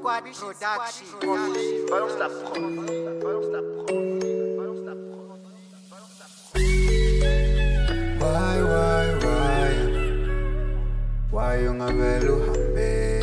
Squad Production. Balance la prod. Why ungavela uhambe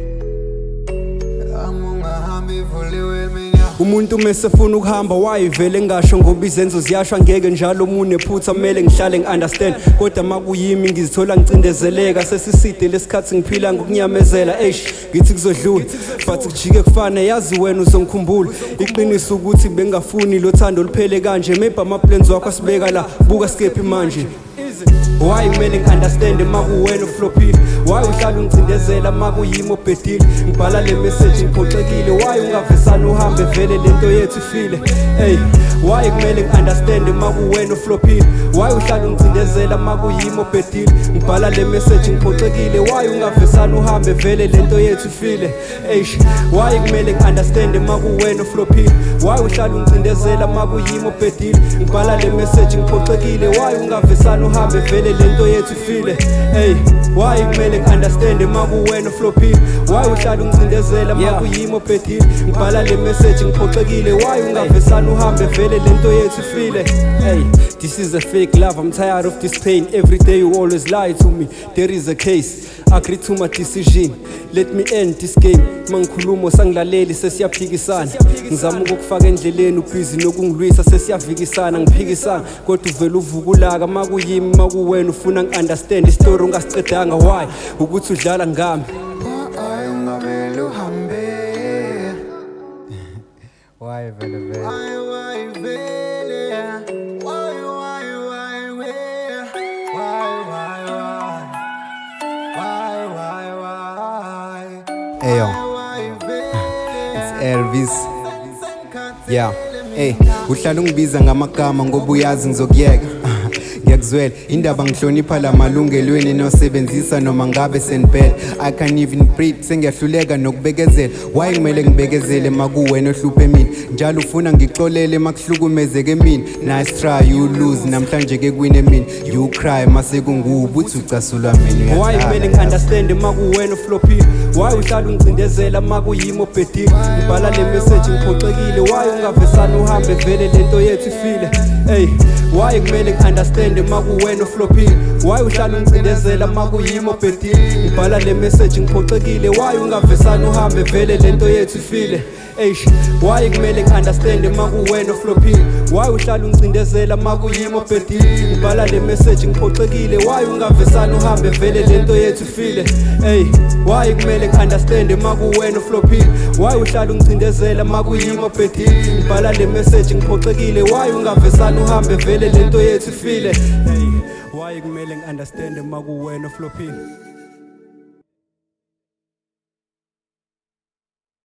ungahambi vuliwe mina. Umuntu mesefuna ukuhamba wayivele ngasho ngoba izenzo ziyashwa ngeke njalo mune phutha mele ngihlale ngiunderstand kodwa makuyimi ngizithola ngicindezeleka sesiside lesikhathi ngiphila ngokunyamezela ngithi kuzodlula but kujike kufane yazi wena uzongikhumbula iqiniso ukuthi bengafuni lo thando liphele kanje maybe ama plans wakho asibeka la buka skephi manje. Why kumele ngi-understand makuwena uflophile why uhlala ungicindezela makuyimi obhedile ngibhala le message ngiphoxekile why ungavesana uhambe vele lento yethu ifile why kumele ngi-understand makuwena uflophile why uhlala ungicindezela makuyimi obhedile ngibhala le message ngiphoxekile why ungavesana uhambe vele lento yethu ifile why kumele ngi-understand makuwena uflophile why uhlala ungicindezela makuyimi obhedile ngibhala le message ngiphoxekile why ungavesana uhambe vele lento yethu ifile why kumele ngi-understand makuwena uflophile why uhlala ungicindezela makuyimi obhedile ngibhala le message ngiphoxekile why ungavesana uhambe vele lento yethu ifile this is a fake love, I'm tired of this pain. Every day you always lie to me. There is a case, agree to my decision. Let me end this game. Mangikhuluma sangilaleli sesiyaphikisana. Ngizama ukukufaka endleleni ubhizi nokungilwisa sesiyavikisana ngiphikisana kodwa uvela uvukulaka makuyimi makuwena ufuna ngi-understand istory ungasiqedanga why ukuthi udlala ngami. Why ungavela uhambe why vele Ayo, it's Elvis. Yeah, uhlala ungibiza ngamagama ngoba uyazi ngizokuyeka. Ngiyakuzwela indaba ngihlonipha la malungelweni nosebenzisa noma ngabe senibhela. I can't even breathe sengiyahluleka nokubekezela. Why kumele ngibekezele makuwena ohluphe mina njalo ufuna ngixolele makuhlukumezeke mina. Nice try you lose namhlanje ke kwine mina. You cry mase kungubu uthi ucasulwa mina. Why kumele ngi-understand makuwena uflophile why uhlala ungicindezela makuyimi obhedile ngibhala le message ngiphoxekile why ungavesana uhambe vele lento yethu ifile why kumele ngi-understand makuwena uflophile why uhlala ungicindezela makuyimi obhedile ngibhala le message ngiphoxekile why ungavesana uhambe vele lento yethu ifile why kumele ngi-understand makuwena uflophile why uhlala ungicindezela makuyimi obhedile ngibhala le message ngiphoxekile why ungavesana uhambe vele lento yethu ifile why kumele ngi-understand makuwena uflophile why uhlala ungicindezela makuyimi obhedile ngibhala le message ngiphoxekile why ungavesana uhambe vele lento yethu ifile why kumele ngi-understand makuwena uflophile